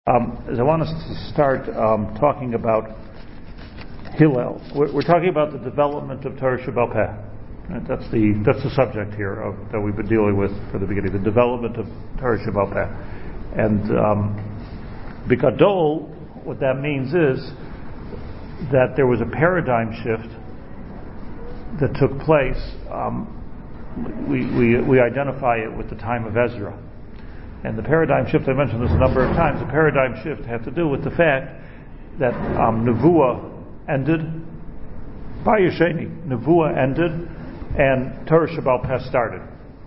Is I want us to start talking about Hillel. We're talking about the development of Torah Sheba'al Peh. Right? That's the subject here that we've been dealing with for the beginning, the development of Torah Sheba'al Peh. And B'Gadol, what that means is that there was a paradigm shift that took place. We identify it with the time of Ezra. And the paradigm shift, I mentioned this a number of times, the paradigm shift had to do with the fact that Nevuah ended, Bayesheni, Nevuah ended, and Torah Sheba'al Peh started.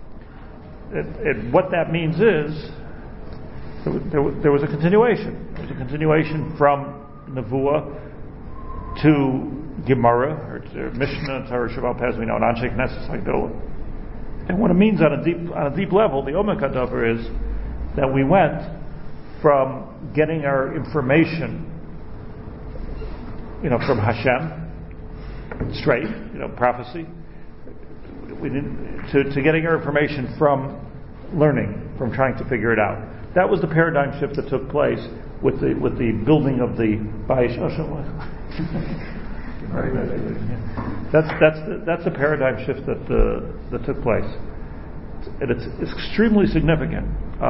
What that means is, there was a continuation. There was a continuation from Nevuah to Gemara, or to Mishnah, Torah Sheba'al Peh, as we know, and Anshe Knesset Hagdolah. And what it means on a deep level, the Omek HaDavar is that we went from getting our information, from Hashem, straight, prophecy, to getting our information from learning, from trying to figure it out. That was the paradigm shift that took place with the building of the Bayish. That's the paradigm shift that took place. And it's extremely significant.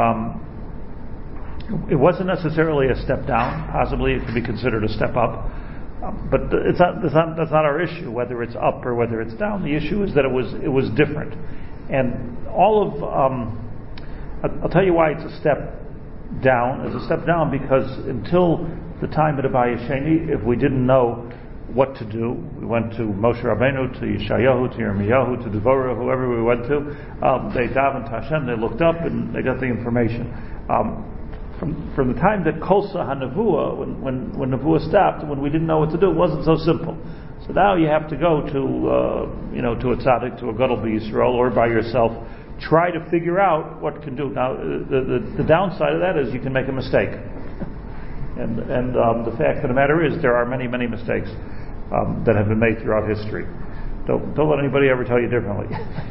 It wasn't necessarily a step down. Possibly it could be considered a step up, but that's not our issue. Whether it's up or whether it's down, the issue is that it was different. And all of I'll tell you why it's a step down. It's a step down because until the time of the Bayesheni, if we didn't know what to do, we went to Moshe Rabbeinu, to Yeshayahu, to Yirmiyahu, to Devorah, whoever we went to. They davened to Hashem, they looked up, and they got the information. From the time that Kolsa HaNevuah, when Nevuah stopped, when we didn't know what to do, it wasn't so simple. So now you have to go to a tzaddik, to a Gadol B'Yisrael, or by yourself, try to figure out what can do. Now, the downside of that is you can make a mistake. And the fact of the matter is, there are many, many mistakes that have been made throughout history. Don't let anybody ever tell you differently.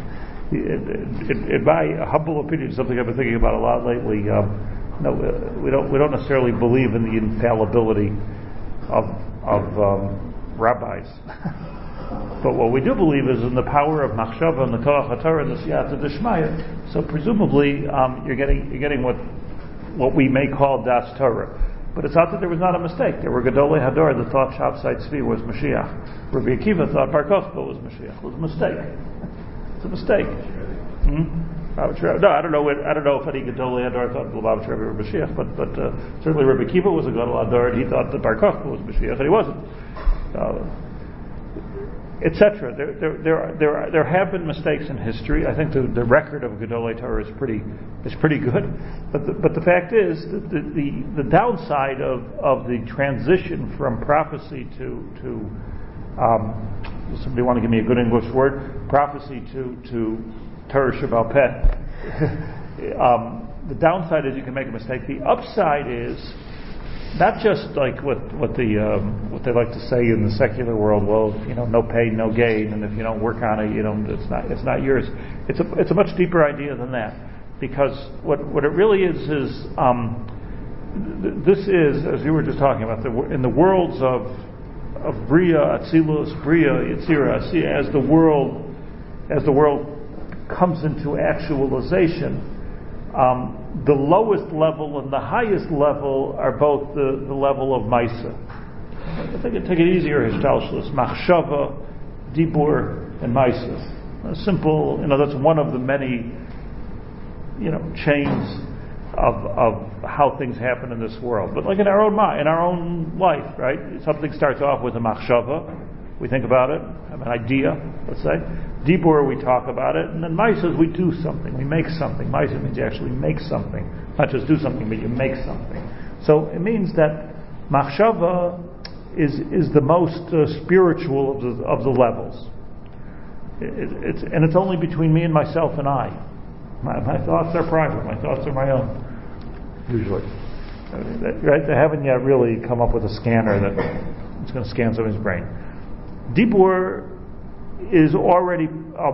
In my humble opinion, something I've been thinking about a lot lately. We don't necessarily believe in the infallibility of rabbis, but what we do believe is in the power of machshava and the koach haTorah and the siyata d'shmaya. So presumably, you're getting what we may call das Torah. But it's not that there was not a mistake. There were Gedolei Hador that thought Shabtai Tzvi was Mashiach. Rabbi Akiva thought Bar Kokhba was Mashiach. It was a mistake. It's a mistake. No, I don't know if any Gedolei Hador thought Lubavitch Rebbe was Mashiach, but certainly Rabbi Akiva was a Gedolei Hador, and he thought that Bar Kokhba was Mashiach, and he wasn't. Etc. There have been mistakes in history. I think the record of Gedolei Torah is pretty good. But the fact is that the downside of the transition from prophecy to somebody want to give me a good English word, prophecy to Torah Sheba'al Peh. The downside is you can make a mistake. The upside is not just like what they like to say in the secular world. Well, no pain, no gain, and if you don't work on it, it's not yours. It's a much deeper idea than that, because what it really is this is, as you were just talking about, in the worlds of Bria, Atzilus, Bria, Yitzira, as the world comes into actualization. The lowest level and the highest level are both the level of Maisa. I think take it easier, Hishtalshlus, Machshava, Dibur, and Maisa. Simple, that's one of the many, chains of how things happen in this world. But like in our own mind, in our own life, right? Something starts off with a Machshava. We think about it, have an idea, let's say. Dibur, we talk about it, and then Maisa is we do something, we make something. Maisa means you actually make something, not just do something, but you make something. So it means that Machshava is the most spiritual of the levels. It's only between me and myself and I. My thoughts are private. My thoughts are my own, usually. Right? They haven't yet really come up with a scanner that's going to scan somebody's brain. Dibur is already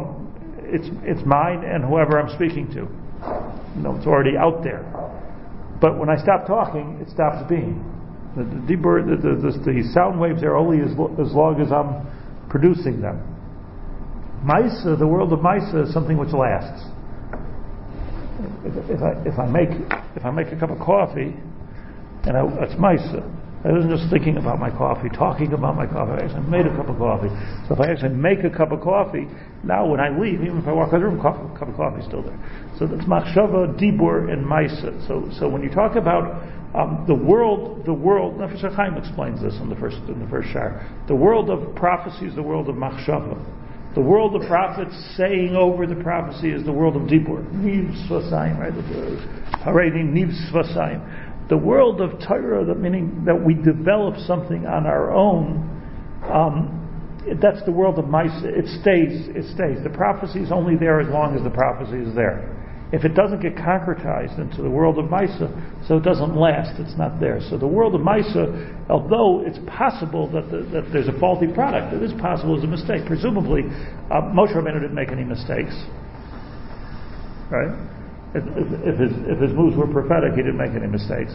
it's mine and whoever I'm speaking to. It's already out there. But when I stop talking, it stops being. The sound waves are only as long as I'm producing them. Maisa, the world of Maisa, is something which lasts. If I make a cup of coffee, it's Maisa. I wasn't just thinking about my coffee, talking about my coffee. I actually made a cup of coffee. So if I actually make a cup of coffee, now when I leave, even if I walk out of the room, cup of coffee is still there. So that's machshava, dibur, and maisa. So when you talk about the world, Nefesh HaChaim explains this in the first shar. The world of prophecy is the world of machshava. The world of prophets saying over the prophecy is the world of dibur. Niv svasayim, right? Haredim niv svasayim. The world of Torah, meaning that we develop something on our own, that's the world of Maisa. It stays. The prophecy is only there as long as the prophecy is there. If it doesn't get concretized into the world of Maisa, so it doesn't last, it's not there. So the world of Maisa, although it's possible that there's a faulty product, it is possible as a mistake. Presumably, Moshe Rabbeinu didn't make any mistakes, right? If his moves were prophetic, he didn't make any mistakes.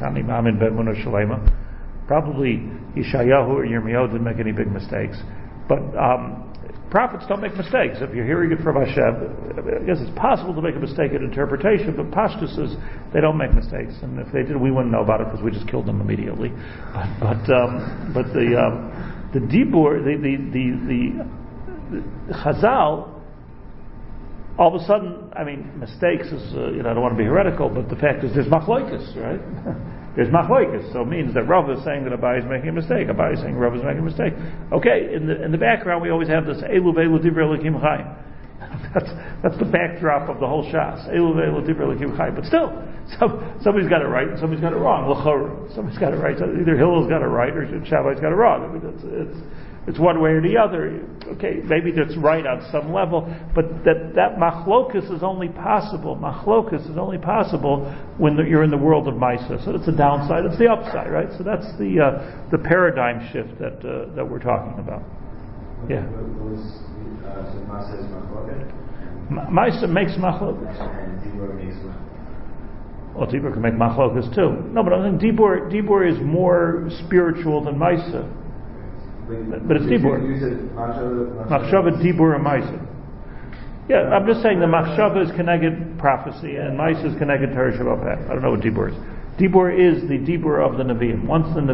Probably Yeshayahu or Yirmiyahu didn't make any big mistakes. But prophets don't make mistakes. If you're hearing it from Hashem, I guess it's possible to make a mistake in interpretation, but Pashtus is they don't make mistakes. And if they did, we wouldn't know about it because we just killed them immediately. But the Dibur, the Chazal, all of a sudden, mistakes is, I don't want to be heretical, but the fact is there's machloikus, right? There's machloikus, so it means that Rav is saying that Abai is making a mistake. Abai is saying Rav is making a mistake. Okay, in the background we always have this Elu ve'elu divrei Elokim chayim. That's the backdrop of the whole Shas. Elu ve'elu divrei Elokim chayim. But still, somebody's got it right and somebody's got it wrong. Somebody's got it right. So either Hillel's got it right or Shabbai's got it wrong. It's one way or the other. Okay, maybe that's right on some level, but that machlokus is only possible. Machlokus is only possible when you're in the world of Maisa. So that's the downside. It's the upside, right? So that's the paradigm shift that we're talking about. Yeah. So Maisa is machlokus. Maisa makes machlokus. And Dibur makes what? Well, Dibur can make machlokus too. No, but I think Dibur is more spiritual than Maisa. But it's Dibur. Machshava, Dibur, and Maisa. Yeah, I'm just saying the Machshava is connected prophecy and Maisa is connected Torah Shabbat Peh. I don't know what Dibur is. Dibur is the Dibur of the Nevi'im. Once the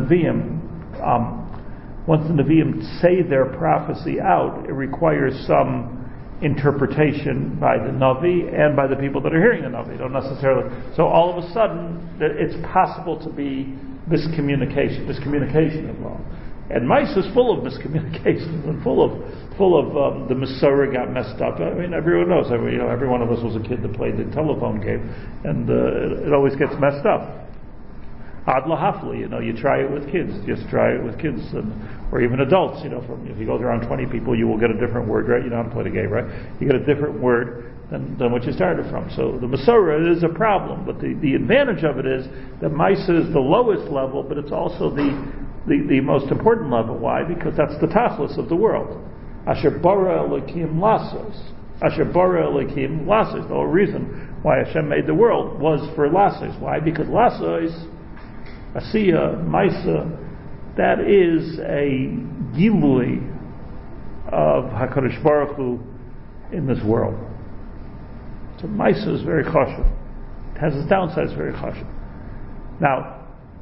Nevi'im say their prophecy out, it requires some interpretation by the Navi and by the people that are hearing the Navi. Don't necessarily. So all of a sudden, it's possible to be miscommunication involved. And Maisa is full of miscommunications and full of the Masorah got messed up. Everyone knows. Every one of us was a kid that played the telephone game, and it always gets messed up. Ad lahafli, you try it with kids. Just try it with kids, or even adults. If you go around 20 people, you will get a different word, right? You know how to play the game, right? You get a different word than what you started from. So the Masorah is a problem, but the advantage of it is that Maisa is the lowest level, but it's also the most important level. Why? Because that's the tachlis of the world. Asher bara Elokim lasos. Asher bara Elokim lasos. The whole reason why Hashem made the world was for lasos. Why? Because lasos, Asiya, Maisa, that is a gilui of HaKadosh Baruch Hu in this world. So Maisa is very chashuv. It has its downsides, very chashuv. Now,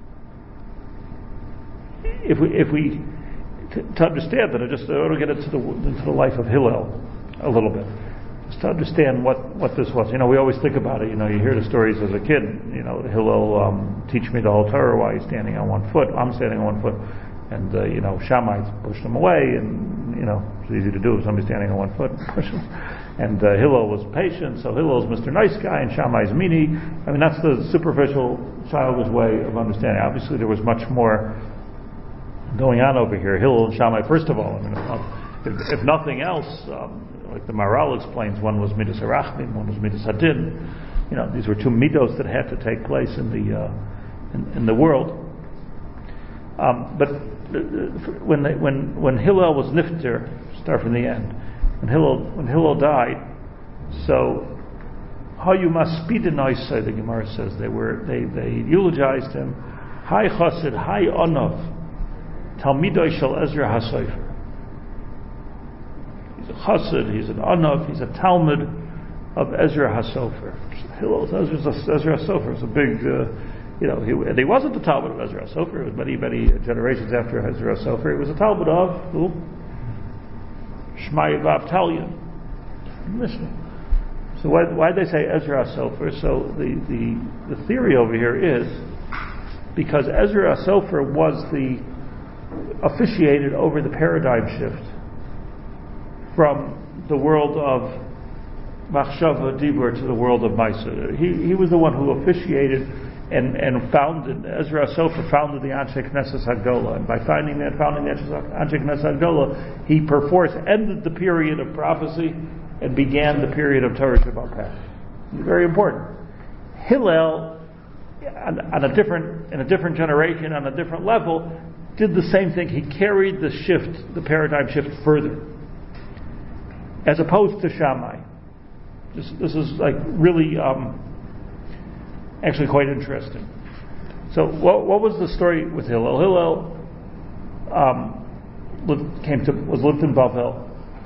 if we to understand that, I want to get into the life of Hillel a little bit, just to understand what this was. We always think about it. You hear the stories as a kid. Hillel teach me the whole Torah while he's standing on one foot. I'm standing on one foot, and Shammai pushed him away, and it's easy to do if somebody's standing on one foot. And Hillel was patient, so Hillel's Mr. Nice Guy, and Shammai's meanie. That's the superficial, childish way of understanding. Obviously, there was much more going on over here. Hillel and Shammai, first of all, if nothing else, like the Maharal explains, one was Midas Arachmin, one was Midas Hadin. These were two midos that had to take place in the world. But when Hillel was nifter, start from the end. When Hillel died, so Hayu maspidinoisai, the Gemara says they eulogized him. Hai Chassid, Hai Onav, Talmidoi Shel Ezra HaSofer. He's a Chassid, he's an Onav, he's a Talmud of Ezra HaSofer. Ezra HaSofer is a big, and he wasn't the Talmud of Ezra HaSofer. It was many generations after Ezra HaSofer. It was a Talmud of who? Shmaya V'Avtalion. Mishnah. So why did they say Ezra HaSofer? So the theory over here is because Ezra HaSofer was officiated over the paradigm shift from the world of Machshava Dibur to the world of Maisa. He was the one who officiated and founded, Ezra HaSofer founded the Anshe Knesset Hagolah, and by founding the Anshe Knesset Hagolah, he perforce ended the period of prophecy and began the period of Torah Shabbat Peh. Very important. Hillel, in a different generation, on a different level, did the same thing. He carried the paradigm shift further, as opposed to Shammai. This is like really, actually quite interesting. So, what was the story with Hillel? Hillel was lived in Bavel.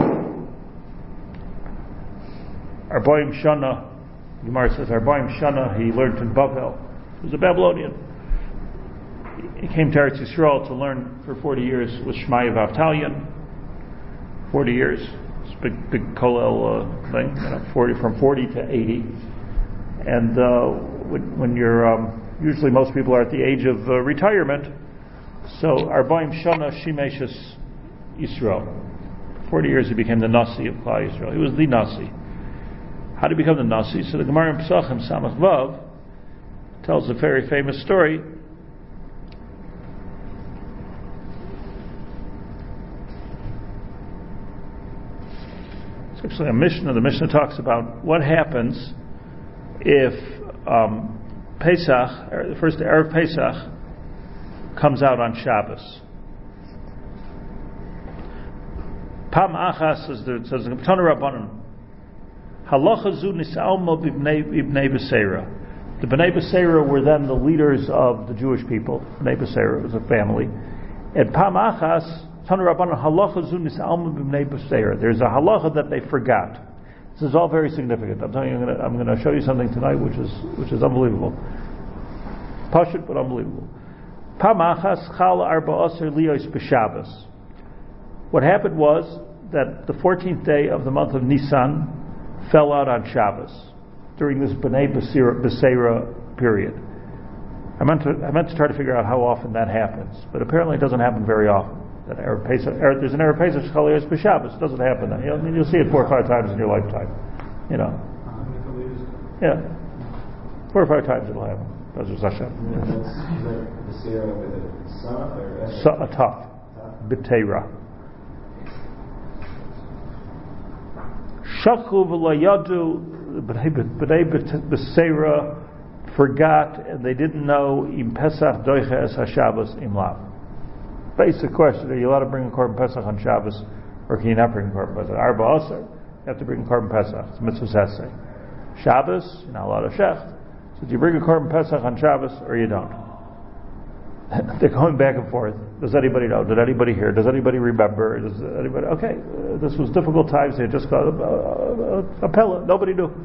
Arbaim Shana, Gemara says, Arbaim Shana, he learned in Bavel. He was a Babylonian. He came to Eretz Yisrael to learn for 40 years with Shmaya V'Avtalion. 40 years. It's a big kollel thing, from 40 to 80. And when you're, usually most people are at the age of retirement, so Arbaim Shana Shimeshus Yisrael. 40 years he became the Nasi of Klal Yisrael. He was the Nasi. How did he become the Nasi? So the Gemara in Pesachim Samach Vav tells a very famous story. It's actually a Mishnah. The Mishnah talks about what happens if Pesach, or the first Erev Pesach, comes out on Shabbos. Pam Achas says the Tana Rabbanan, Halacha zu nis'alma b'bnei Beseira. The Bnei Beseira were then the leaders of the Jewish people. Bnei Beseira was a family. And Pam Achas, Tana Rabbanan, Halacha zu nis'alma b'bnei Beseira. There's a halacha that they forgot. This is all very significant. I'm telling you, I'm going to show you something tonight which is unbelievable. Pashut, but unbelievable. Pam Achas chal arba aser liyos b'Shabbos. What happened was that the 14th day of the month of Nisan fell out on Shabbos during this Bnei Beseira period. I meant to try to figure out how often that happens, but apparently it doesn't happen very often. That there's an Erev Pesach Chal Yos B'Shabbos. It doesn't happen. You'll see it 4 or 5 times in your lifetime. Yeah, 4 or 5 times it'll happen. That's Hashem. Is that Beseira with a Ataf B'Teira. Shakhu v'layadu, B'nei Beseira forgot and they didn't know im Pesach doiche es HaShabbos im lav. Basic question: are you allowed to bring a korban Pesach on Shabbos, or can you not bring a korban Pesach? Arba Aser, you have to bring a korban Pesach. It's mitzvah saseh. Shabbos, you're not allowed to shecht. So do you bring a korban Pesach on Shabbos, or you don't? They're going back and forth. Does anybody know? Did anybody hear? Does anybody remember? Does anybody? Okay, this was difficult times. They just got a pella. Nobody knew.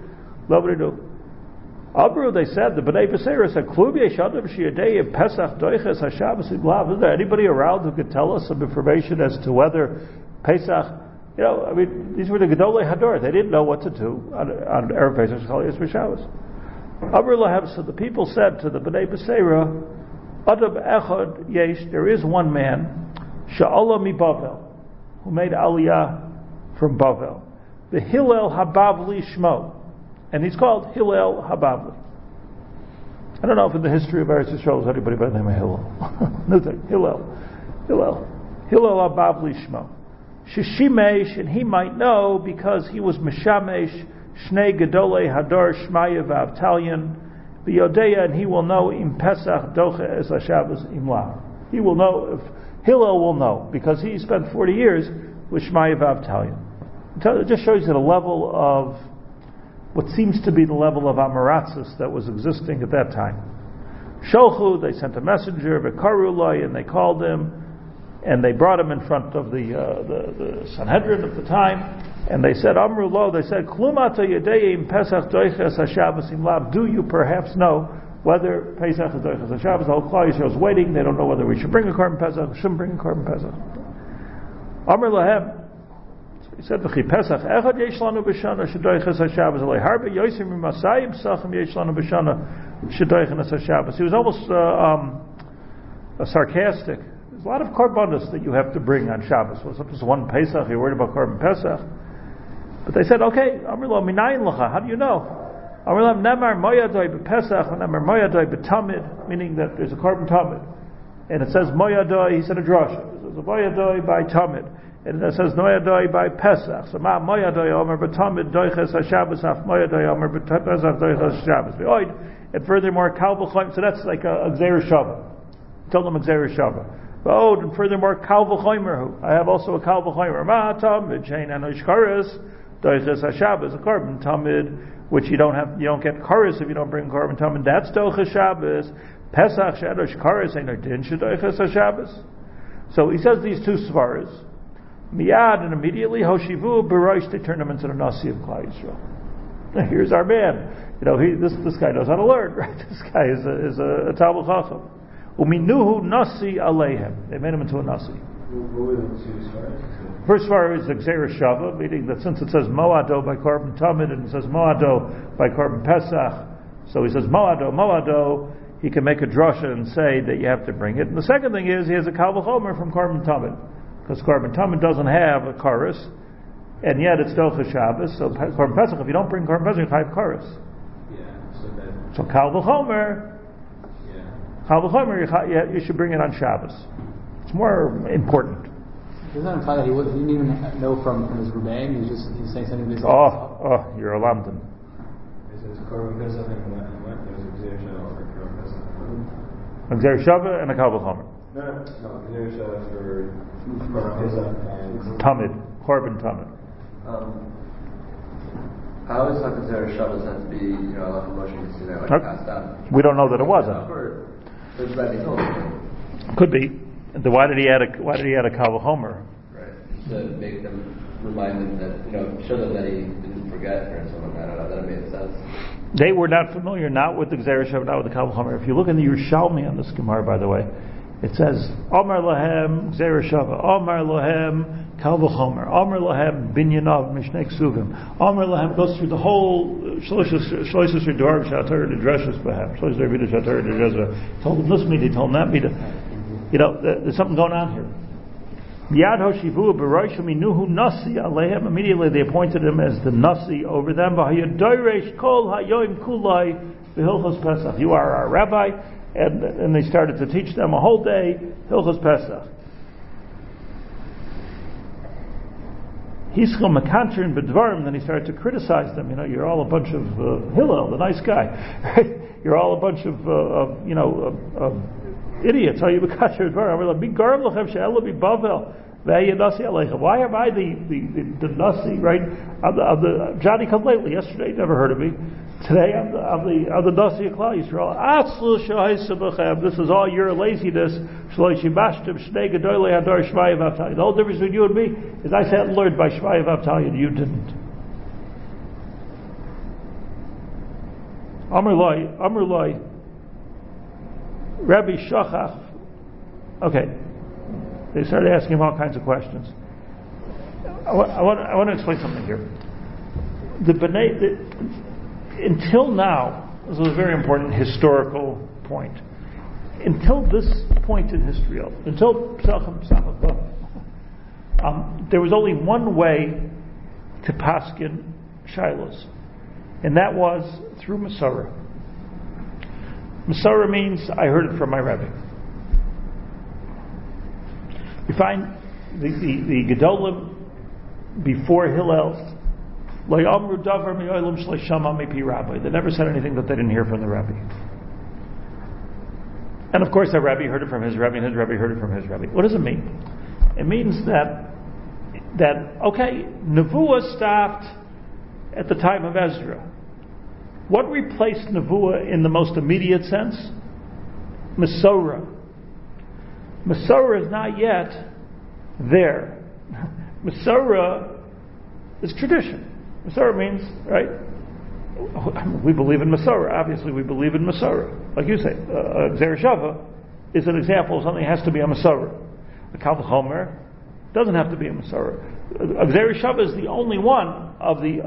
Abru, they said, the Bnei Beseira said, Klub yeshadav sheyadei Pesach doiches HaShabbos iblav. Is there anybody around who could tell us some information as to whether Pesach, these were the Gedolei Hador. They didn't know what to do on Erev Pesach Chal Yos B'Shabbos. Abru lahav, so the people said to the Bnei Beseira, Adam echad yesh, there is one man, Sha'ala mi Bavel, who made Aliyah from Bavel. The Hillel Habavli Shmo. And he's called Hillel Habavli. I don't know if in the history of Eretz Yisrael there's anybody by the name of Hillel. No thing. Hillel Habavli Shmo. Shishimesh, and he might know because he was Mishamesh Shnei Gedolei Hadar Shmaya V'Avtalion B'Yodeya, and he will know Im Pesach Doche Es HaShabbos Imla. He will know, if Hillel will know, because he spent 40 years with Shmaya V'Avtalion. It just shows you the level of what seems to be the level of Amaratzis that was existing at that time. Sholchu, they sent a messenger, V'karulai, and they called him, and they brought him in front of the Sanhedrin of the time, and they said, Amrulo, they said, Klumata Yedeim Pesach Doiches HaShabbos Imlav, do you perhaps know whether Pesach is Doiches HaShabbos? The whole Klal Yisrael is waiting, they don't know whether we should bring a Korban Pesach, shouldn't bring a Korban Pesach. Amr Lahem, he said, V'chi Pesach Echad Yesh Lanu B'Shana Shedoiches HaShabbos Alei Harbe Yosim Masayim Sachem Yesh Lanu B'Shana Shedoiches HaShabbos. He was almost sarcastic. There's a lot of korbanos that you have to bring on Shabbos. Well, it's not just one Pesach, you're worried about Korban Pesach. But they said, okay, Amr Lo Minayin Lacha, how do you know? Amr Lo Nemar Moyadoi B'Pesach, Nemar Moyadoi B'Tamid, meaning that there's a Korban Tamid. And it says Moyadoi, he said a drasha. It says Moyadoi by Tamid. And it says Moyadoi by Pesach. So Ma Moyadoi Omer B'Tamid Doiches HaShabbos Af Moyadoi Omer B'Pesach Doiches HaShabbos. And furthermore, Kal V'Choim, so that's like a Gzeir Shava. Told them a Gzeir Shava. And furthermore, Kal V'Choimer. I have also a Kal V'Choimer. Ma Tamid Shein Anosh Kares Doiches HaShabbos, a Korban Tamid, which you don't get Kares if you don't bring Korban Tamid. That's Doiches Shabbos. Pesach She'anosh Kares Ein Din Shedoiches HaShabbos. So he says these two svaras. Miyad, and immediately Hoshivu B'Rosh, they turn him into the Nasi of Klal Yisrael. Here's our man. This guy knows how to learn, right? This guy is a Talmud Chacham. Uminuhu Nasi Aleihem. They made him into a Nasi. What were the two svaras? First svara is the Gzeir Shava, meaning that since it says Moado by Korban Tamid and it says Moado by Korban Pesach, so he says Moado, he can make a drasha and say that you have to bring it. And the second thing is he has a Kal V'Chomer from Korban Tamid, because Korban Tamid doesn't have a Karis, and yet it's Doiches Shabbos. So Korban Pesach, if you don't bring Korban Pesach, you have Karis. So Kal V'Chomer, you should bring it on Shabbos. It's more important. Doesn't that imply that he didn't even know from his Rebbeim? He was saying something based on you're a lamdan. It says Korban Pesach and what? There's a Gzeir Shava for Korban Pesach. A Gzeir Shava and a Kal V'Chomer. No, Gzeir Shava for Korban Pesach and Tamid, Korban Tamid. I always thought Gzeir Shava was meant to be, a lot of motion to see that passed down. We don't know that it wasn't. Could be. Then why did he add a Kal V'Chomer? Right. To make them remind them that show them that he didn't forget or something. I don't know. That made sense. They were not familiar, not with the Gzeir Shava, not with the Kal V'Chomer. If you look in the Yerushalmi on this Gemara, by the way, it says Omar Lahem Gzeir Shava, Omar Lahem Kal V'Chomer, Omar Lahem Binyanav Mishnei Ksuvim. Omar Lahem goes through the whole Shloishes Riduar Shatar Dreshes Bahem, Shloishes Riduar Shatar Dreshes. Told him this meeting, told him that meeting. There's something going on here. Miyad Hoshivu B'Rosh Minuhu Nasi Alehem. Immediately they appointed him as the Nasi over them. V'Hayadoresh Kol Hayoim Kulai V'Hilchos Pesach. You are our rabbi, and they started to teach them a whole day Hilchos Pesach. Hischel Mekanterin B'Dvarim. Then he started to criticize them. You're all a bunch of Hillel, the nice guy. You're all a bunch of idiots. Why am I the Nasi, right? I'm the Johnny come lately. Yesterday, never heard of me. Today, I'm the Nasi of Klal Yisrael. This is all your laziness. The whole difference between you and me is I sat and learned by Shmaya Vavtalya and you didn't. Amr Loi. Rabbi Shachach. Okay, they started asking him all kinds of questions. I want to explain something here. Until now, this is a very important historical point. Until this point in history, until there was only one way to paskin shilos, and that was through Masorah. Masorah means I heard it from my Rebbe. You find the Gedolim before Hillel, they never said anything that they didn't hear from the Rebbe. And of course, the Rebbe heard it from his Rebbe, and his Rebbe heard it from his Rebbe. What does it mean? It means that okay, Nevuah stopped at the time of Ezra. What replaced Nevuah in the most immediate sense? Masorah. Masorah is not yet there. Masorah is tradition. Masorah means, right? We believe in Masorah. Obviously, we believe in Masorah. Like you say, Gzera Shava is an example of something that has to be a Masorah. A Kal V'chomer doesn't have to be a Masorah. Gzera Shava is the only one of the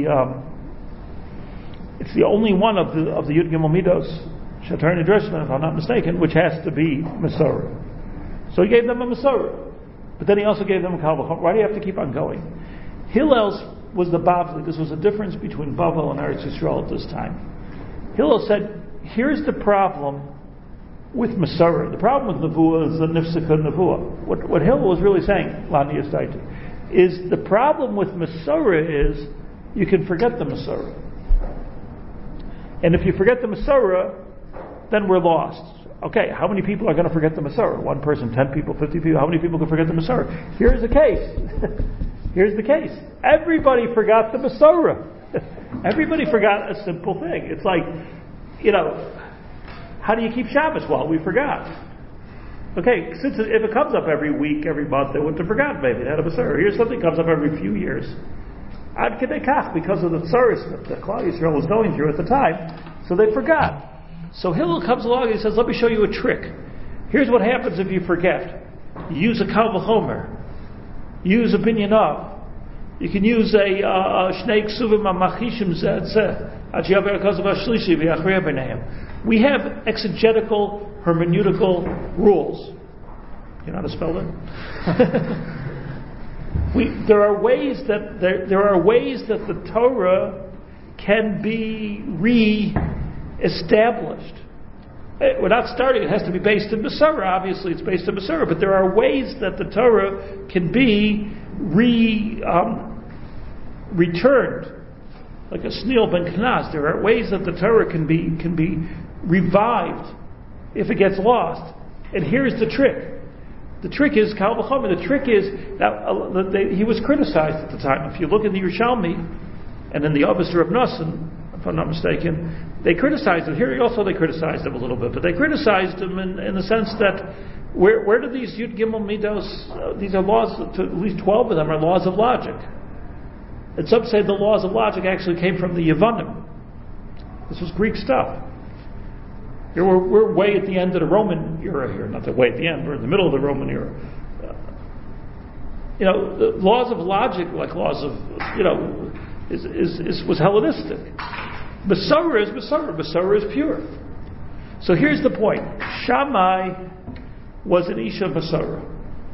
it's the only one of the Yud Gimel Midos Shatar Nidreshman, if I'm not mistaken, which has to be Masorah. So he gave them a Masorah, but then he also gave them a Kal V'chomer. Why do you have to keep on going? Hillel's was the Bavli. This was a difference between Bavel and Eretz Yisrael at this time. Hillel said, here's the problem with Masorah. The problem with Nevuah is the Nifsaka Nevuah. What Hillel was really saying, Lani Yastaiti, is the problem with Masorah is you can forget the Masorah. And if you forget the Masorah, then we're lost. Okay, how many people are going to forget the Masorah? 1 person, 10 people, 50 people? How many people can forget the Masorah? Here's the case. Here's the case. Everybody forgot the Masorah. Everybody forgot a simple thing. It's like, how do you keep Shabbos? Well, we forgot. Okay, if it comes up every week, every month, they wouldn't have forgotten maybe. They had a Masorah. Here's something that comes up every few years. Ad Kedei Kach, because of the tsaris that Klal Yisrael was going through at the time, so they forgot. So Hillel comes along and he says, let me show you a trick. Here's what happens if you forget. You use a Kal V'chomer. Use a binyan. You can use a Shnei Ksuvim HaMachishim Zeh Ad Sheyaver HaKazav HaShlishi V'Yachriya B'neihem. We have exegetical, hermeneutical rules. You know how to spell that? There are ways that the Torah can be re-established. We're not starting. It has to be based in Masorah. Obviously, it's based in Masorah, but there are ways that the Torah can be returned, like a Shneel ben Knas. There are ways that the Torah can be revived if it gets lost. And here's the trick. The trick is Kal V'chomer. The trick is that he was criticized at the time. If you look in the Yerushalmi and in the Avos of Nosson, if I'm not mistaken, they criticized him. Here also they criticized him a little bit, but they criticized him in the sense that where do these Yud Gimel Midos, these are laws, at least 12 of them are laws of logic. And some say the laws of logic actually came from the Yevonim. This was Greek stuff. Here we're way at the end of the Roman era here, not that way at the end, we're in the middle of the Roman era. The laws of logic, like laws of, was Hellenistic. Masorah is Masorah. Masorah is pure. So here's the point. Shammai was an Isha Masorah.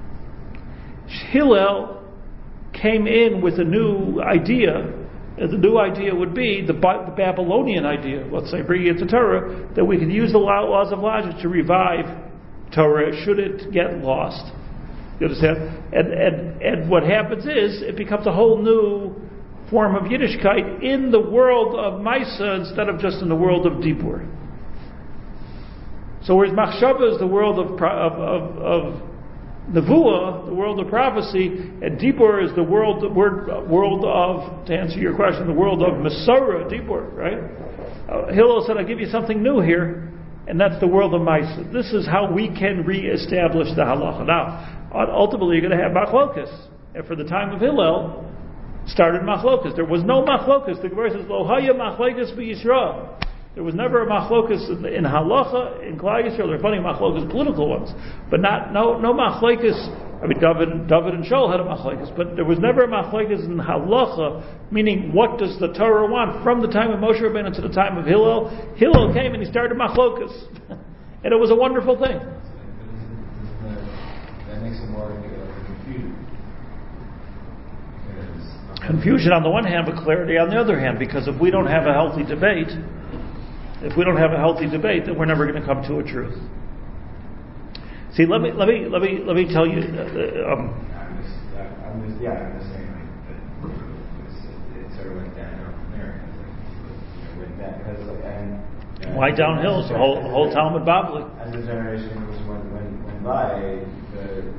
Hillel came in with a new idea. The new idea would be the Babylonian idea, let's say, bringing it to Torah, that we could use the laws of logic to revive Torah should it get lost. You understand? And what happens is, it becomes a whole new form of Yiddishkeit in the world of Maisa instead of just in the world of Dibur. So whereas Machshava is the world of Nevuah, the world of prophecy, and Dibur is the world of, to answer your question, the world of Masorah, Dibur, right? Hillel said, I'll give you something new here, and that's the world of Maisa. This is how we can re-establish the halacha. Now, ultimately you're going to have machlokas. And for the time of Hillel, started machlokas. There was no machlokas. The Gemara says, Lo haya machlokas b'Yisrael. There was never a machlokas in halacha, in Klal Yisrael. There are plenty of machlokas, political ones, but no machlokas. I mean, David and Shaul had a machlokas, but there was never a machlokas in halacha, meaning what does the Torah want? From the time of Moshe Rabbeinu to the time of Hillel, Hillel came and he started machlokas, and it was a wonderful thing. That makes it more confusion. Confusion on the one hand, but clarity on the other hand. Because if we don't have a healthy debate, then we're never going to come to a truth. See, let me tell you. I'm just saying that it sort of went downhill from there. Why downhill? It's the whole Talmud Bavli. As the generation went by, the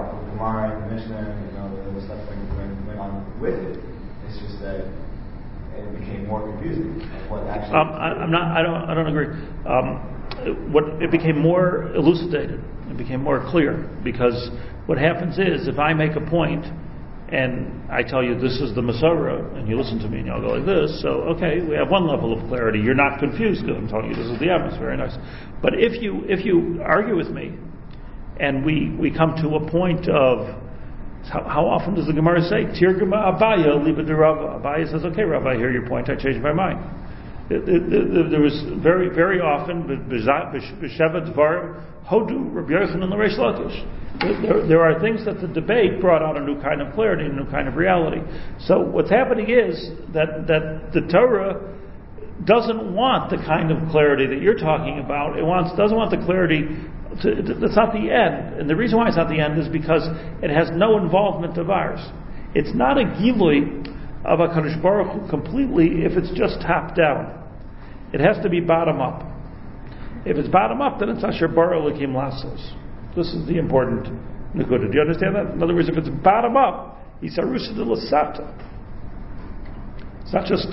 Gemara and the Mishnah and all the stuff went on with it. It's just that and it became more confusing. What actually? I don't agree. It became more elucidated. It became more clear, because what happens is, if I make a point and I tell you this is the Masorah, and you listen to me and you'll go like this, so okay, we have one level of clarity. You're not confused because I'm telling you this is the Emes. Very nice. But if you argue with me, and we come to a point of, how often does the Gemara say, Tirgama Abaya liba de Rava? Abaya says, okay, Rabbi, I hear your point, I changed my mind. There was very, very often, B'Sheva Dvarim, Hodu, Rabbi Yochanan, the Reish Lakish. There are things that the debate brought out a new kind of clarity, a new kind of reality. So what's happening is that the Torah doesn't want the kind of clarity that you're talking about. It doesn't want the clarity. That's not the end. And the reason why it's not the end is because it has no involvement of ours. It's not a gilui of HaKadosh Baruch Hu completely if it's just top down. It has to be bottom up. If it's bottom up, then it's Asher Bara Elokim Lasos. This is the important nekuda. Do you understand that? In other words, if it's bottom up, it's Arusa de Lasata. It's not just.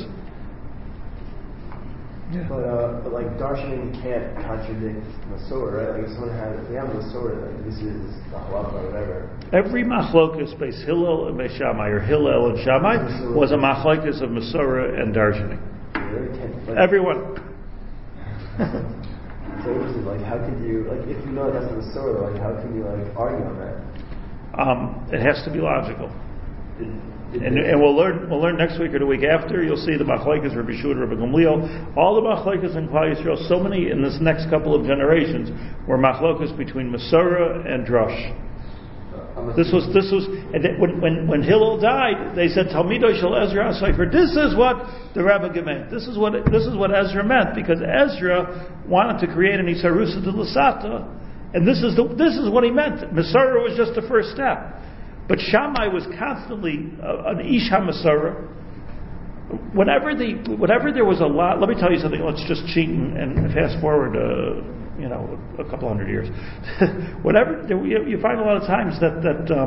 Yeah. But like darshanim can't contradict Masorah, right? Like if they have a Masorah, like this is the halacha or whatever. Every machlokas, Beis Hillel and Beis Shammai, or Hillel and Shammai, was a machlokas of Masorah and darshanim. Everyone. So like, how could you, like, if you know that's the Masorah, like, how can you like argue on that? It has to be logical. And we'll learn next week or the week after. You'll see the machlokes, Rabbi Yehoshua, Rabbi Gamliel, all the machlokes in Klal Yisrael. So many in this next couple of generations were machlokes between Masorah and Drush. This was, and when Hillel died, they said Talmido Shel Ezra HaSofer. This is what the Rebbe meant. This is what Ezra meant, because Ezra wanted to create an Isarusa de Lasata, and this is what he meant. Masorah was just the first step. But Shammai was constantly an Ish HaMasorah. Whenever there was a lot, let me tell you something. Let's just cheat and fast forward, a couple hundred years. Whenever you find a lot of times that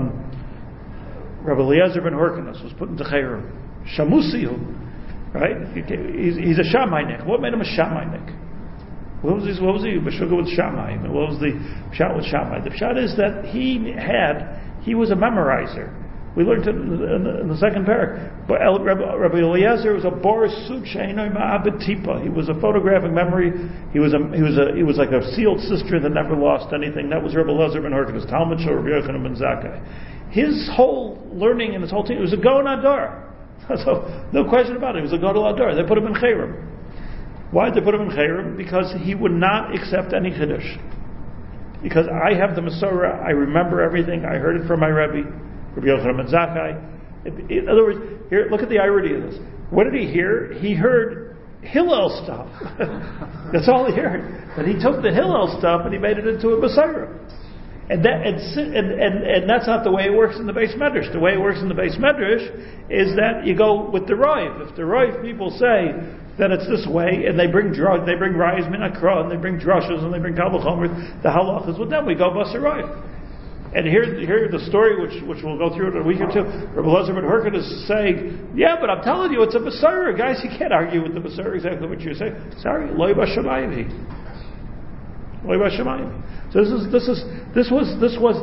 Rabbi Eliezer ben Hyrcanus was put into Chayrim, Shamusihu, right? He's a Shammainik. What made him a Shammainik? What was he? Meshuggah with Shammai. What was the pshat with Shammai? The pshat is that he was a memorizer. We learned it in the second parak. But Rabbi Eliezer was a Boris Sud She'enoi Ma'abed Tipa. He was a photographic memory. He was like a sealed cistern that never lost anything. That was Rabbi Eliezer ben Hyrcanus, Talmud Shel Rabbi Yochanan ben Zakkai. His whole learning and his whole team, it was a Gaon Adar. So no question about it. It was a Gaon Adar. They put him in Chayrim. Why did they put him in Chayrim? Because he would not accept any Chiddush. Because I have the Masorah, I remember everything, I heard it from my Rebbe, Rabbi Yochanan ben Zakkai. In other words, here, look at the irony of this. What did he hear? He heard Hillel stuff. That's all he heard. But he took the Hillel stuff and he made it into a Masorah. And that's not the way it works in the Beis Medrash. The way it works in the Beis Medrash is that you go with the Rav. If the Rav people say that it's this way, and they bring Rayas Min Akra, and they bring drushes, and they bring Kal V'chomer, the halachas with them, we go Basar Rav. And here the story, which we'll go through in a week or two. Rabbi Eliezer ben Hyrcanus is saying, yeah, but I'm telling you, it's a Masorah, guys. You can't argue with the Masorah exactly what you're saying. Sorry, Loi B'Shamayim. Loi B'Shamayim. So this was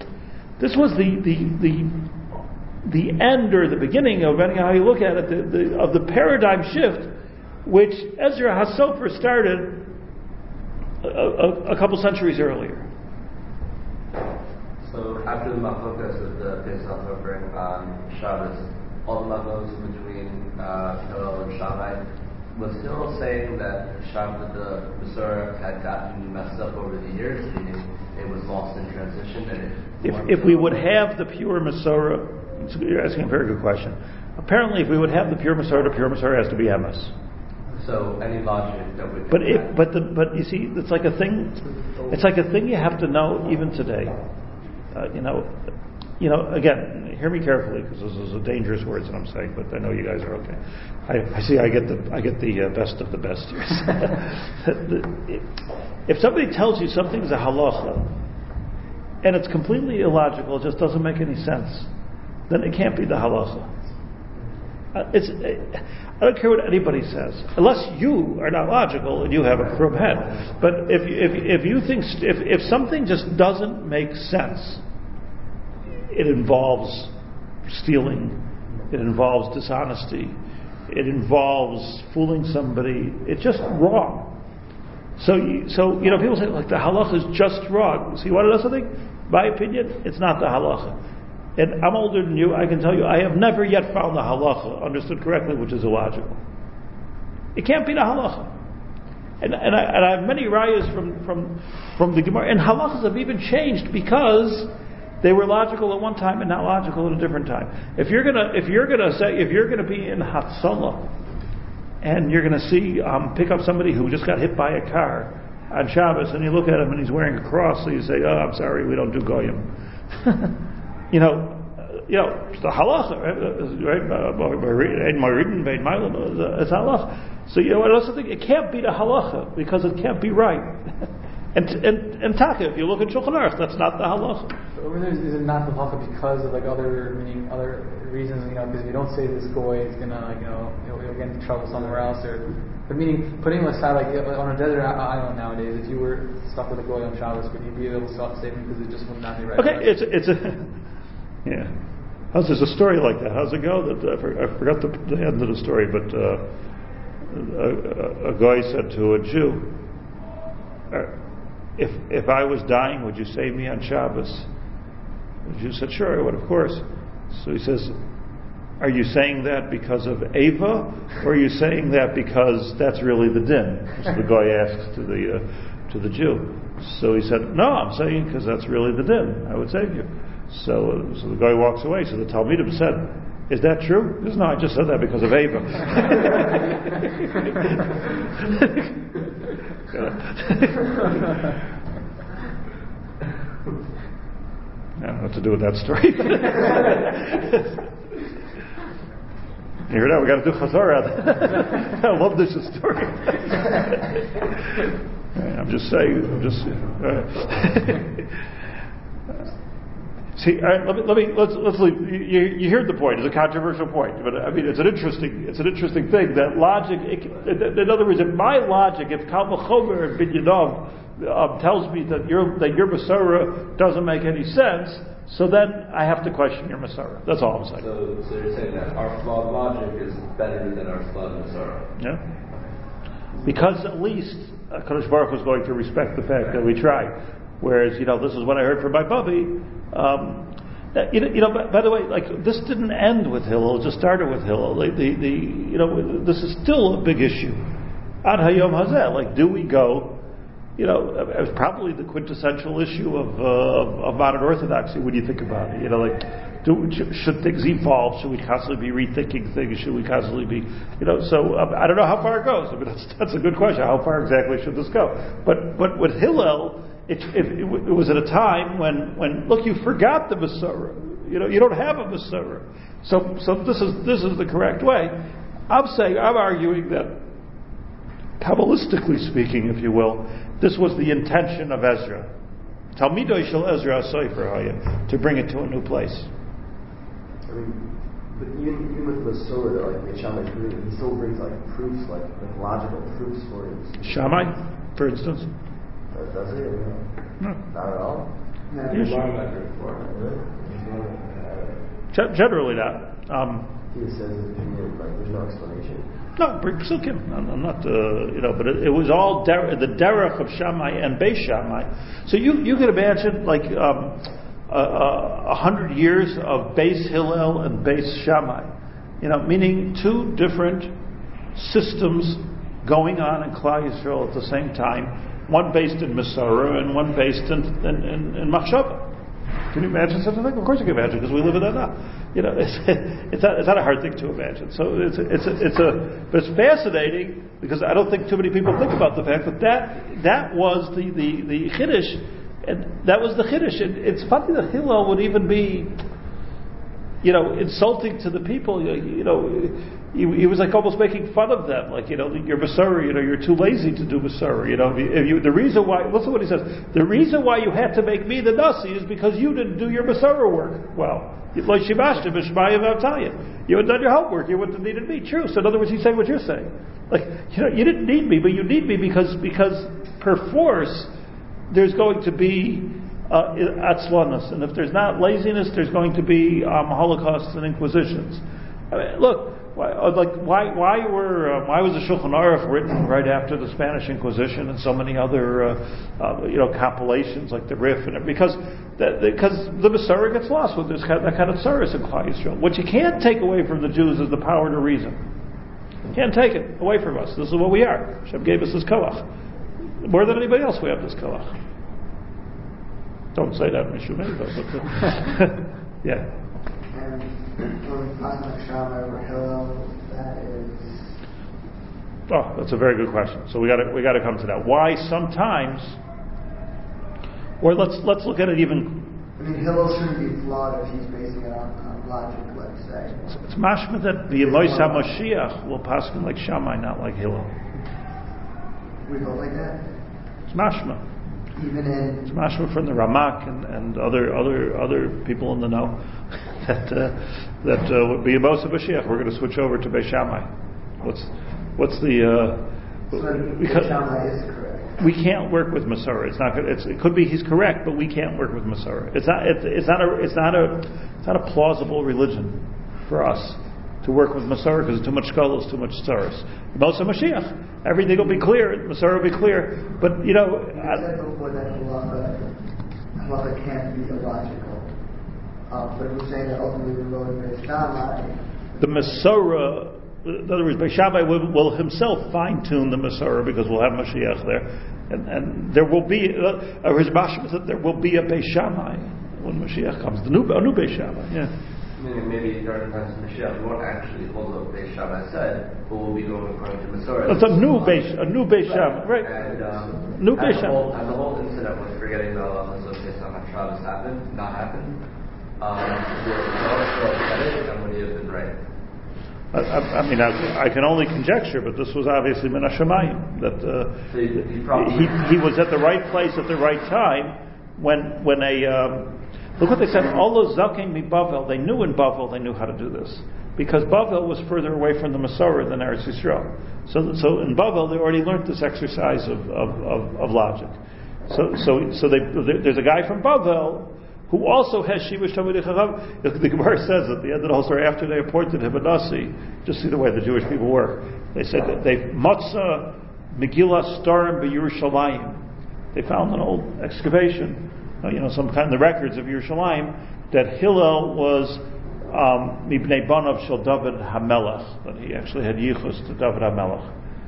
the end or the beginning of, depending on how you look at it, of the paradigm shift, which Ezra HaSofer started a couple centuries earlier. So after the machlokas of the Pesach offering on Shabbos, all the machlokas between Hillel and Shammai, was Hillel saying that the Masorah had gotten messed up over the years, meaning it was lost in transition? And if we would have the pure Masorah, you're asking a very good question. Apparently, if we would have the pure Masorah has to be Emes. So any logic that would. But you see, it's like a thing. It's like a thing you have to know even today. Again, hear me carefully, because this is a dangerous words that I'm saying, but I know you guys are okay. I see. I get the best of the best here. If somebody tells you something's a halacha, and it's completely illogical, it just doesn't make any sense, then it can't be the halacha. I don't care what anybody says, unless you are not logical and you have a crooked head. But if you think if something just doesn't make sense, it involves stealing, it involves dishonesty, it involves fooling somebody. It's just wrong. So people say like the halacha is just wrong. So you want to know something? My opinion, it's not the halacha. And I'm older than you, I can tell you, I have never yet found the halacha understood correctly, which is illogical. It can't be the halacha. And I have many rayas from the Gemara, and halachas have even changed because they were logical at one time and not logical at a different time. If you're gonna be in Hatzalah, and you're gonna see pick up somebody who just got hit by a car on Shabbos, and you look at him and he's wearing a cross, so you say, "Oh, I'm sorry, we don't do goyim." It's the halacha, right? It's halacha. So I also think it can't be the halacha because it can't be right. and taka, if you look at Shulchan Aruch, that's not the halacha. Is it not the halacha because of other reasons? Because if you don't say this goy, it's gonna you'll get into trouble somewhere else, but meaning putting aside on a desert island nowadays, if you were stuck with a goy on Shabbos, would you be able to stop saving because it just would not be right? Okay, yeah. There's a story like that. How's it go? I forgot the end of the story, but a guy said to a Jew, "If I was dying, would you save me on Shabbos?" The Jew said, "Sure, I would, of course." So he says, "Are you saying that because of Ava, or are you saying that because that's really the din?" So the guy asks to the Jew. So he said, "No, I'm saying because that's really the din. I would save you." So the guy walks away. So the Talmidim said, "Is that true?" He says, "No, I just said that because of Ava." I don't know what to do with that story. You hear that? We got to do Chazorah. I love this story. I'm just saying. See, let's leave. You heard the point. It's a controversial point, but I mean, it's an interesting thing that logic. In other words, in my logic, if Kal V'chomer and Binyanov tells me that your Masorah doesn't make any sense, so then I have to question your Masorah. That's all I'm saying. So you're saying that our flawed logic is better than our flawed Masorah? Yeah. Because at least Kadosh Baruch Hu is going to respect the fact that we try. Whereas, this is what I heard from my Bubby. By the way, this didn't end with Hillel; it just started with Hillel. This is still a big issue. Ad Hayom Hazeh, do we go? It's probably the quintessential issue of modern Orthodoxy when you think about it. Should things evolve? Should we constantly be rethinking things? Should we constantly be, So I don't know how far it goes. I mean, that's a good question. How far exactly should this go? But with Hillel. It was at a time when look, you forgot the Masorah. You don't have a Masorah. So this is the correct way. I'm arguing that, Kabbalistically speaking, if you will, this was the intention of Ezra. Talmidei shel Ezra HaSofer, to bring it to a new place. I mean, but even with Masorah, the Shammai, he still brings proofs, logical proofs for it. Shammai, for instance. Does it? No. Not at all? Generally not. He says there's no explanation. No, bring psukim. I'm not, but it was all the derech of Shammai and Beis Shammai. So you could imagine 100 years of Beis Hillel and Beis Shammai. Meaning two different systems going on in Klal Yisrael at the same time. One based in Masorah and one based in Machshava. Can you imagine such a thing? Of course you can imagine, because we live in that now. It's not a hard thing to imagine. So but it's fascinating because I don't think too many people think about the fact that was the Chiddush, and that was the Chiddush. And it's funny that Hillel would even be insulting to the people. He was like almost making fun of them, like you're Masorah, you're too lazy to do Masorah. The reason why, listen to what he says. The reason why you had to make me the Nasi is because you didn't do your Masorah work well. You had done your homework. You wouldn't have needed me. True. So in other words, he's saying what you're saying. Like you didn't need me, but you need me because perforce there's going to be atzlanas, and if there's not laziness, there's going to be holocausts and inquisitions. I mean, look, why was the Shulchan Aruch written right after the Spanish Inquisition and so many other compilations like the Rif and because the Masorah gets lost with that kind of tsaris in Klal Yisrael. What you can't take away from the Jews is the power to reason. You can't take it away from us. This is what we are. Hashem gave us this koach. More than anybody else, we have this koach. Don't say that, Mishum, but yeah. And for Pasuk Shammai or Hillel, that is. Oh, that's a very good question. So we got to come to that. Why sometimes, or let's look at it even. I mean, Hillel shouldn't be flawed if he's basing it on logic, let's say. It's mashma that B'Yemois HaMashiach will paskin like Shammai, not like Hillel. We go like that. It's mashma. Even in it's mashma from the Ramak and other people in the know that B'Yemois HaMashiach we're going to switch over to Beis Shammai. What's the because Shammai is correct. We can't work with Masorah. It's not good. It could be he's correct, but we can't work with Masorah. It's not a plausible religion for us to work with Masorah because it's too much skolos, too much tsaros. B'Yemois HaMashiach, everything will be clear. Masorah will be clear. But You said before that halacha can't be illogical. But we're saying that ultimately we're going to Beis Shammai. The Masorah. In other words, Beis Shammai will himself fine-tune the Masorah because we'll have Mashiach there, and there will be his mashma that there will be a Beis Shammai when Mashiach comes, a new Beis Shammai. Yeah. Maybe during the time of Mashiach, we won't actually hold what Beis Shammai said, but we'll be going according to Masorah. It's a new Beis Shammai, right? And new Beis Shammai. And the whole incident with forgetting the halachas of Pesach on Shabbos not happened. Would Noah still have said it, and would he have been right? I can only conjecture, but this was obviously min hashamayim that he was at the right place at the right time when look what they said. All those zaken mi Bavel, they knew in Bavel they knew how to do this because Bavel was further away from the Masorah than Eretz Yisrael. So in Bavel they already learned this exercise of logic. So there's a guy from Bavel who also has Shiva Talmidei Chacham. The Gemara says at the end of the whole story, after they appointed him a Nasi, just see the way the Jewish people work. They said that they Matzah Megillah Starim BeYerushalayim. They found an old excavation, some kind of the records of Yerushalayim, that Hillel was Mibnei Banav Shel David HaMelech, that he actually had yichus to David HaMelech.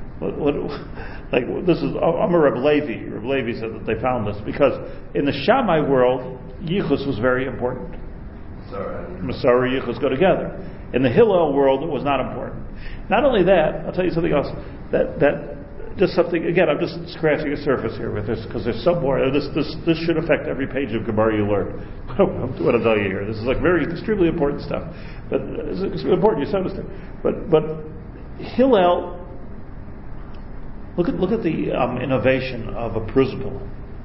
This is Amar Reb Levi. Reb Levi said that they found this because in the Shammai world, yichus was very important. Masorah and yichus go together. In the Hillel world, it was not important. Not only that, I'll tell you something else. That just something again. I'm just scratching the surface here with this because there's some more. This should affect every page of Gemara you learn. What I'll tell you here. This is like very extremely important stuff. But it's important. You understand. But Hillel. Look at the innovation of a prusbul.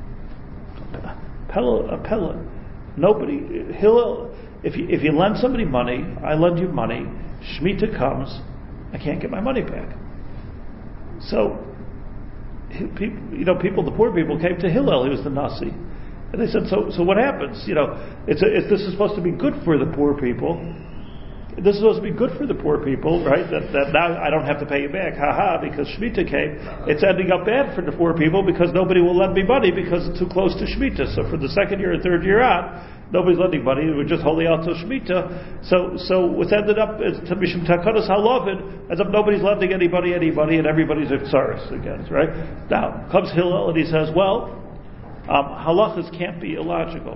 Pella. Nobody. Hillel. If you lend somebody money, I lend you money. Shemitah comes, I can't get my money back. So, people, the poor people came to Hillel. He was the Nasi, and they said, "So what happens? This is supposed to be good for the poor people. This is supposed to be good for the poor people, right? That now I don't have to pay you back, because Shemitah came. It's ending up bad for the poor people because nobody will lend me money because it's too close to Shemitah. So for the second year or third year out, nobody's lending money. We're just holding out till Shemitah. So what's ended up is to Mishum Takadas Halavid, as if nobody's lending anybody, and everybody's at tsaris again, right? Now comes Hillel and he says, halachas can't be illogical.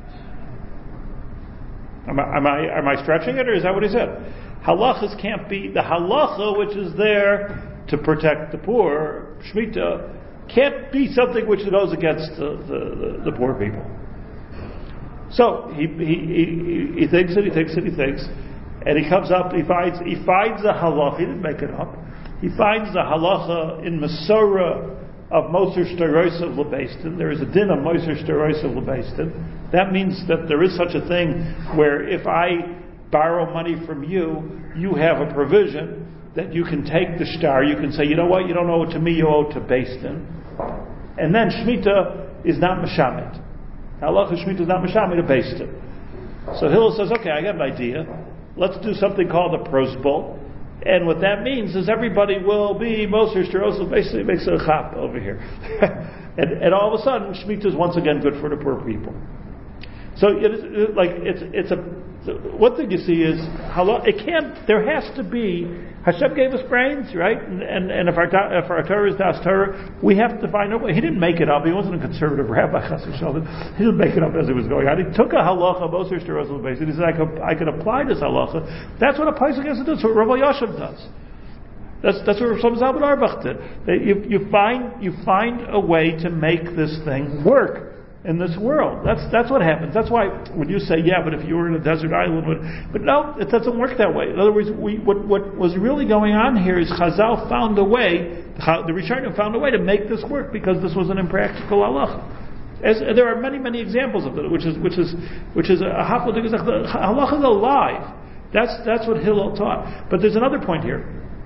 Am I stretching it, or is that what he said? Halachas can't be the halacha which is there to protect the poor. Shemitah can't be something which goes against the poor people. So he thinks and he thinks and he thinks, and he comes up. He finds a halacha. He didn't make it up. He finds the halacha in Masorah of Moser Shtaroisav Lebeistin. There is a din of Moser Shtaroisav Lebeistin. That means that there is such a thing where if I borrow money from you, you have a provision that you can take the shtar. You can say, you know what, you don't owe it to me, you owe it to Beistin. And then Shemitah is not Meshamet. Halacha Shemitah is not Meshamet, a Beistin. So Hillel says, okay, I got an idea. Let's do something called a prosbul. And what that means is everybody will be Moser Shtarosav, basically makes a chap over here. and all of a sudden, Shemitah is once again good for the poor people. So it's a one thing you see is there has to be, Hashem gave us brains, right? And if our Torah is Das Torah, we have to find a way. He didn't make it up. He wasn't a conservative rabbi, Chas v'shalom. He didn't make it up as he was going on. He took a halacha, Moser Shtarosav Lebeistin, and he said, I could apply this halacha. That's what a Paisuk has to do. That's what Rabbi Yashav does. That's what Rav Zalman Auerbach did. You find a way to make this thing work in this world. That's what happens. That's why when you say, yeah, but if you were in a desert island, but no, it doesn't work that way. In other words, what was really going on here is Chazal found a way, the Rishonim found a way to make this work because this was an impractical halacha. There are many examples of it, which is a halacha is alive. That's what Hillel taught. But there's another point here.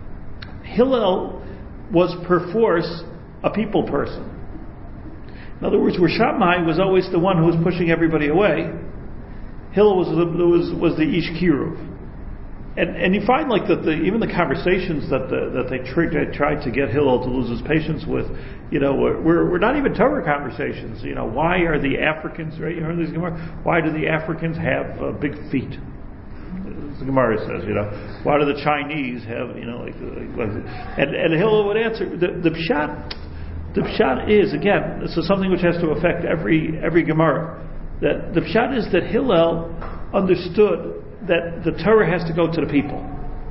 Hillel was perforce a people person. In other words, where Shammai was always the one who was pushing everybody away, Hillel was the Ish Kiruv. And you find like that even the conversations that they tried to get Hillel to lose his patience with, were not even Torah conversations. Why are the Africans, right? You heard these Gemara? Why do the Africans have big feet? The Gemara says, why do the Chinese have, and Hillel would answer the pshat is, again, this is something which has to affect every Gemara. That the pshat is that Hillel understood that the Torah has to go to the people.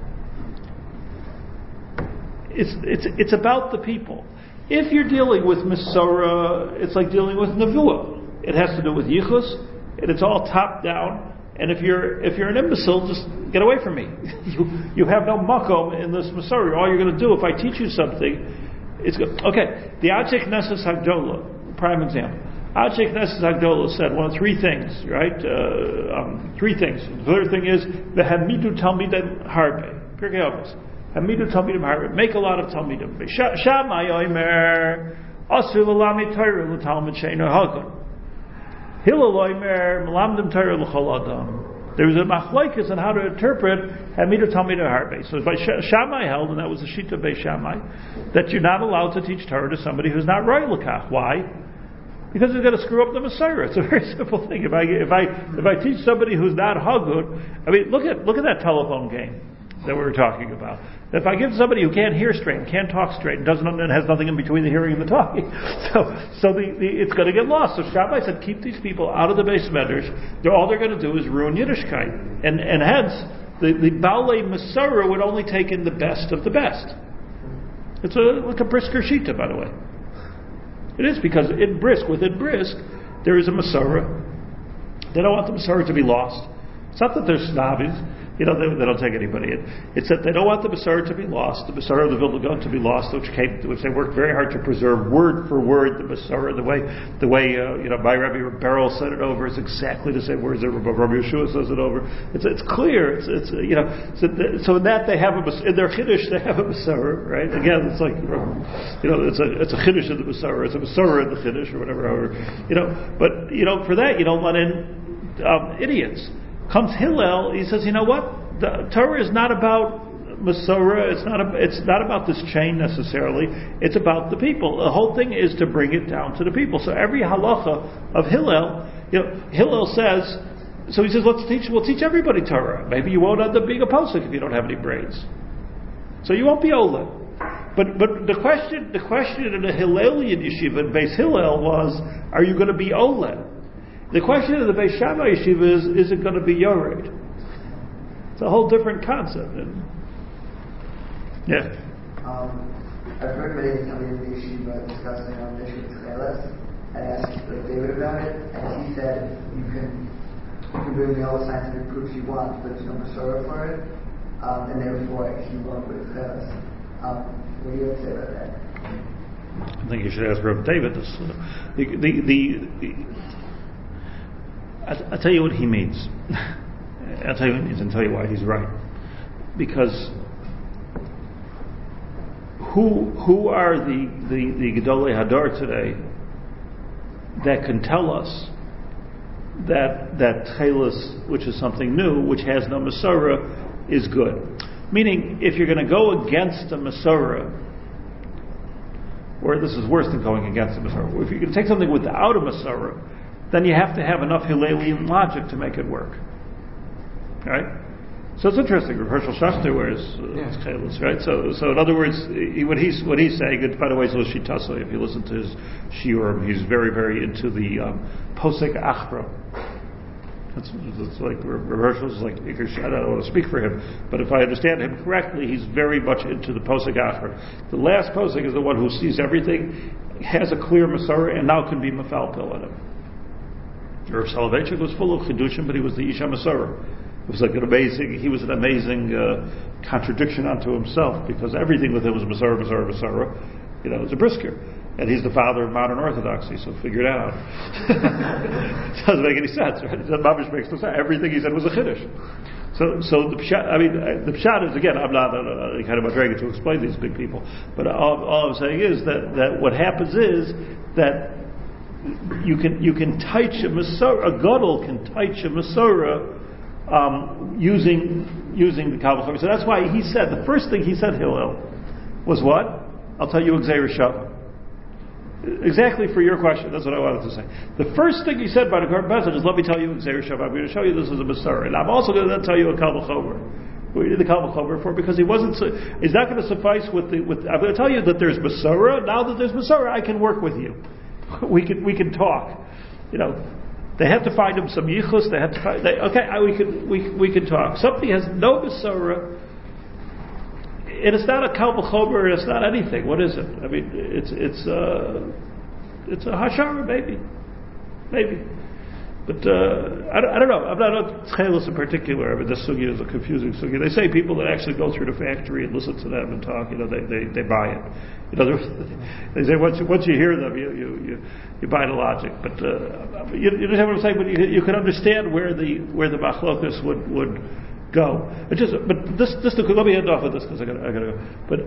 It's about the people. If you're dealing with Masorah, it's like dealing with Nevuah. It has to do with Yichus, and it's all top down. And if you're an imbecile, just get away from me. You have no makom in this Masorah. All you're going to do, if I teach you something, it's good. Okay, the Anshe Knesset Hagdolah, prime example. Anshe Knesset Hagdolah said one of three things, right? Three things. The third thing is the Hamidu Talmidim Harbe. Pirkei Avos. Hamidu Talmidim Harbe. Make a lot of Talmidim. Shammai Omer Asu L'Lami Torah L'Talmid She'eino Hagon. Hillel Omer Melamdim Torah L'Chol Adam. There was a machlokes on how to interpret Hamidu Talmidim Harbe. So by Shammai held, and that was the Shita Bei Shammai, that you're not allowed to teach Torah to somebody who's not right l'kach. Why? Because it's going to screw up the Messiah. It's a very simple thing. If I teach somebody who's not Hagud, look at that telephone game that we were talking about. If I give somebody who can't hear straight, and can't talk straight, and has nothing in between the hearing and the talking, so it's going to get lost. So Shammai said, keep these people out of the base medrash. All they're going to do is ruin Yiddishkeit, and hence the Baalei Masorah would only take in the best of the best. It's like a Brisker Shita, by the way. It is, because within Brisk, there is a Masorah. They don't want the Masorah to be lost. It's not that they're snobbies. They don't take anybody in. It's that they don't want the Masorah to be lost, the Masorah of the Vilna Gaon to be lost, which they worked very hard to preserve word for word the Masorah. The way my Rabbi Beryl said it over is exactly the same words that Rabbi Yeshua says it over. It's clear. So in that they have in their Chiddush they have a Masorah, right? Again, it's like it's a Chiddush in the Masorah. It's a Masorah in the Chiddush or whatever. But for that you don't let in idiots. Comes Hillel, he says, you know what? The Torah is not about Masorah. It's not about this chain necessarily. It's about the people. The whole thing is to bring it down to the people. So every halacha of Hillel, Hillel says. So he says, we'll teach everybody Torah. Maybe you won't end up being a posek if you don't have any brains. So you won't be Ola. But the question in the Hillelian yeshiva in Beis Hillel was, are you going to be Ola? The question of the Beis Shammai yeshiva is it going to be Yored? It's a whole different concept. Yeah. I've heard many coming in the yeshiva discussing Bishop Tcheles. I asked David about it, and he said you can you can bring me all the scientific proofs you want, but there's no Masorah for it, and therefore he won't with Chelas. What do you have to say about that? I think you should ask Rabbi David this. I'll tell you what he means. I'll tell you what he means and tell you why he's right. Because who are the Gedolei Hador today that can tell us that Chelas, which is something new, which has no Masorah, is good? Meaning, if you're going to go against a Masorah, or this is worse than going against a Masorah, if you're going to take something without a Masorah, then you have to have enough Hillelian logic to make it work. Right? So it's interesting. Herschel Schachter wears Chelas, right? So in other words, what he's saying, and by the way, so is Shitasa. If you listen to his shiurim, he's very, very into the Posek Achra. It's like Herschel's like, I don't want to speak for him, but if I understand him correctly, he's very much into the Posek Achra. The last Posek is the one who sees everything, has a clear Masorah, and now can be Mefalpil in him. Rav Soloveitchik was full of Chidushim, but he was the Isha Masorah. It was like he was an amazing contradiction unto himself, because everything with him was Masorah. You know, it was a brisker. And he's the father of modern orthodoxy, so figure it out. It doesn't make any sense, right? Mamish makes no sense. Everything he said was a chiddush. So the pshat, the pshat is, again, I'm not kind of a dragon to explain these big people, but all I'm saying is that what happens is that you can touch a Masorah, a gadol can touch a Masorah using the Kal V'chomer. So that's why he said, the first thing he said, Hillel, was what? I'll tell you Gzeira Shavah. Exactly for your question, that's what I wanted to say. The first thing he said by the Korban Pesach is, let me tell you Gzeira Shavah. I'm going to show you this is a Masorah. And I'm also going to then tell you a Kal V'chomer. We did the Kal V'chomer for, because he's not going to suffice with I'm going to tell you that there's Masorah. Now that there's Masorah, I can work with you. We can talk. You know, they have to find him some yichus. They have to find. We can talk. Something has no Masorah, and it's not a Kal V'chomer. It's not anything. What is it? I mean, it's a hashara, maybe. But I don't know. I'm not on Chelas in particular. I mean, this sugya is a confusing sugya. They say people that actually go through the factory and listen to them and talk, they buy it. They say once you hear them, you buy the logic. But you understand what I'm saying? But you can understand where the machlokas would go. But let me end off with this, because I gotta go. But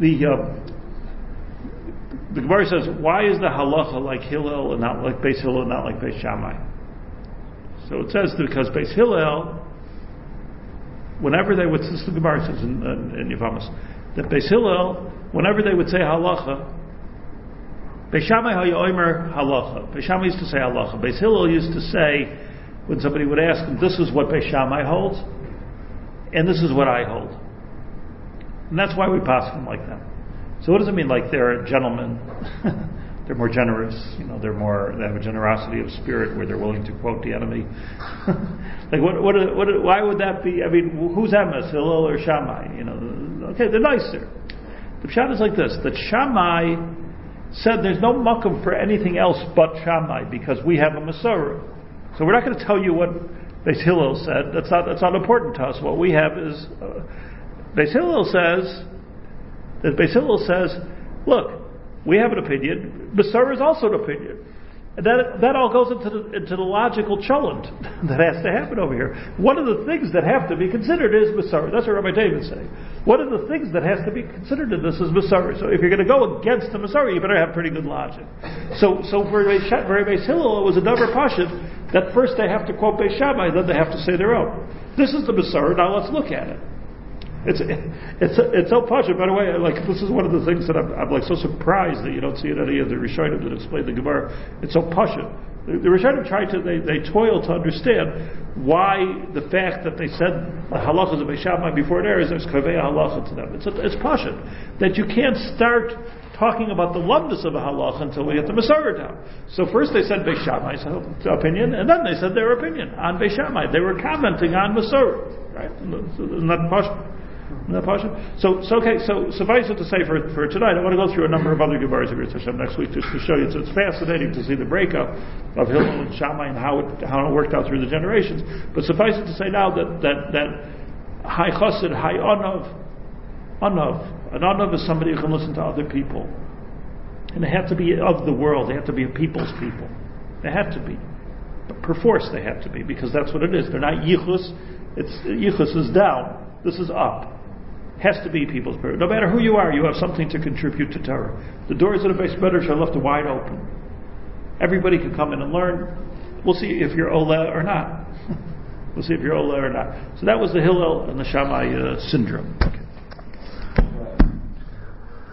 the Gemara says, why is the halacha like Hillel and not like Beis Hillel and not like Beis Shammai? So it says because Beis Hillel, whenever they would, this the Gemara says in Yevamos, that Beis Hillel, whenever they would say halacha, Beis Shammai hayomer halacha. Beis Shammai used to say halacha. Beis Hillel used to say, when somebody would ask him, this is what Beis Shammai holds, and this is what I hold. And that's why we pass them like that. So what does it mean? Like they're gentlemen, they're more generous, they have a generosity of spirit where they're willing to quote the enemy. Like why would that be? I mean, who's emes, Hillel or Shammai? Okay, they're nicer. The pshat is like this: that Shammai said there's no makom for anything else but Shammai because we have a Masorah. So we're not going to tell you what Beis Hillel said. That's not important to us. What we have is Beis Hillel says, look, we have an opinion. Masorah is also an opinion. And that all goes into the logical cholent that has to happen over here. One of the things that have to be considered is Masorah. That's what Rabbi David saying. One of the things that has to be considered in this is Masorah. So if you're going to go against the Masorah, you better have pretty good logic. So for Beis Hillel, it was a number pashut that first they have to quote Beis Shammai, then they have to say their own. This is the Masorah. Now let's look at it. It's so pashut. By the way, this is one of the things that I'm so surprised that you don't see in any of the Rishonim that explain the Gemara. It's so pashut. The Rishonim they toil to understand why the fact that they said the halachas of Beis Shammai before there is there's kaveh halacha to them. It's pashut that you can't start talking about the lumdus of a halacha until we get the Masorah down. So first they said Beis Shammai's opinion, and then they said their opinion on Beis Shammai. They were commenting on Masorah, right? Isn't that pashut? So suffice it to say for tonight, I want to go through a number of other Gemaras next week just to show you. So it's fascinating to see the breakup of Hillel and Shammai and how it worked out through the generations. But suffice it to say now that High Chassid, High Anav. An Anav is somebody who can listen to other people. And they have to be of the world. They have to be people's people. They have to be. But perforce they have to be, because that's what it is. They're not Yichus. Yichus is down. This is up. Has to be people's prayer. No matter who you are, you have something to contribute to Torah. The doors of the Beis Medrash are left wide open. Everybody can come in and learn. We'll see if you're Ola or not. We'll see if you're Ola or not. So that was the Hillel and the Shammai syndrome.